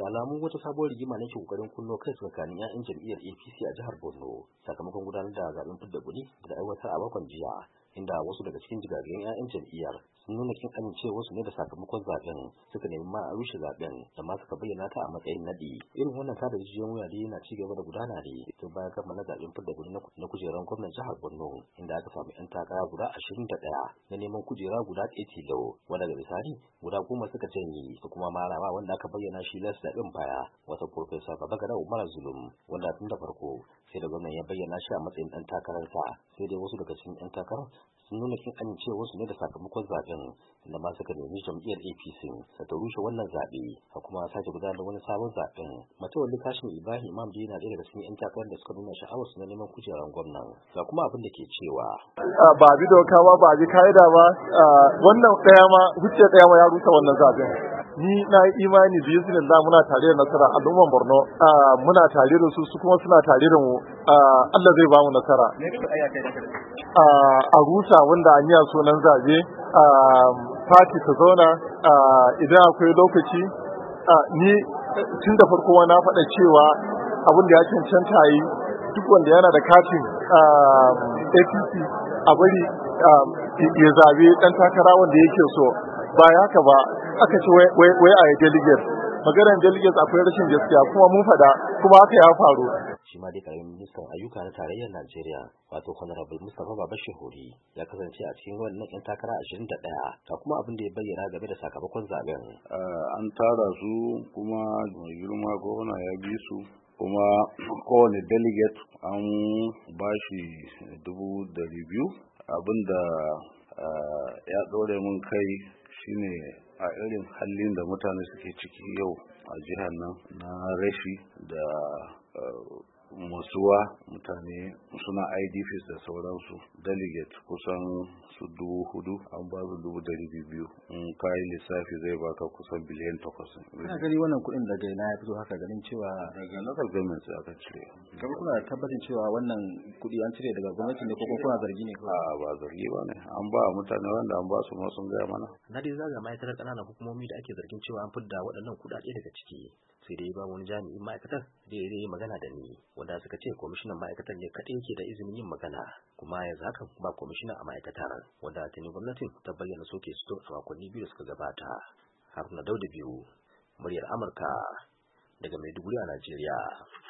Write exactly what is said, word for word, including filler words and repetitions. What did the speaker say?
alamu wata sabuwar rigima ne ke kokarin kunno kai tsakanin 'ya'yan jam'iyyar A P C a jihar Borno sakamakon gudanar da zaben fidda kuɗi da aiwatar a makon jiya, inda wasu daga cikin jigagen 'ya'yan jam'iyyar sun nuna kin amincewarsu ne da sakamakon zaben, suka nemi ma a rushe zaben da ma suka bayyana ta a matsayin nadi. Irin wannan tada jijiyoyin wuya dai yana ci gaba da gudana ne tun bayan kammala zaben fidda kuɗi na kujerar gwamnan jihar Borno, inda aka samu 'yan takara guda ashirin da ɗaya na neman kujera guda ɗaya tilo, wanda daga bisani guda goma suka janye su kuma marama wanda aka bayyana shi las zaɓen baya wata Profesa Babagana Umar Zulum, wanda tun da farko sai da gwamnan ya bayyana shi a matsayin ɗan takararsa, sai dai wasu daga cikin 'yan takarar sun nuna kin amincewarsu ne da sakamakon zaben, inda ma suka nemi jam'iyyar A P C da ta rushe wannan zaɓe a kuma sake gudanar da wani sabon zaben. Matawalli Kashim Ibrahim Imam dai yana ɗaya daga cikin 'yan takarar da suka nuna sha'awarsu na neman kujerar gwamnan, ga kuma abin da ke cewa ba bi doka ba ba bi ka'ida ba, wannan ɗaya ma hujja ɗaya ma ya rusa wannan zaben. Ni na yi imani da izinin da muna tare da nasara al'umman Borno, muna tare da su su kuma suna tare da mu, Allah zai ba mu nasara. A rusa wanda an yi sunan zabe, fati ta zauna idan akwai lokaci. Ni tun da farko na faɗa cewa abin da ya cancanta yi duk wanda yana da katin A P C a bari ya zabe ɗan takara wanda yake so. Ba haka ba aka ce wai a delegate, maganar delegate akwai rashin gaskiya kuma mun faɗa kuma haka ya faru. Shi ma dai karamin ministan ayyuka na tarayyar Najeriya wato Honorable Mustapha Babashehuri ya kasance a cikin wannan 'yan takara ashirin da ɗaya, ga kuma abin da ya bayyana game da sakamakon zaben. An tara su kuma mai girma gwamna ya bi su, kuma kowane delegate an bashi dubu dari biyu. Abinda ya ɗore mun kai shine a irin halin da mutane suke ciki yau a jihar nan na rashi da musuwa, mutane suna I D Ps da sauransu. Delegate kusan su dubu hudu an ba su dubu dari biyu, in kayi lissafi zai baka kusan biliyan takwas. Kana gani wannan kuɗin daga ina ya fito haka, ganin cewa daga local government aka cire? Kuma kuna tabbacin cewa wannan kuɗi an cire daga gwamnati ne ko kuna zargi ne? A ba zargi ba ne, an ba mutane wanda an ba su ma sun gaya mana. Na dai zaga ma'aikatar ƙananan hukumomi da ake zargin cewa an fidda waɗannan kuɗaɗe daga ciki, sai dai ba wani jami'in ma'aikatar da ya yi magana da ni, wanda suka ce kwamishinan ma'aikatar ne kaɗai yake da izinin yin magana, kuma yanzu haka ba kwamishina a ma'aikatar, wanda tuni gwamnatin ta bayyana soke su a makonni biyu da suka gabata. Haruna Dauda biyu, muryar Amurka daga Maiduguri a Najeriya.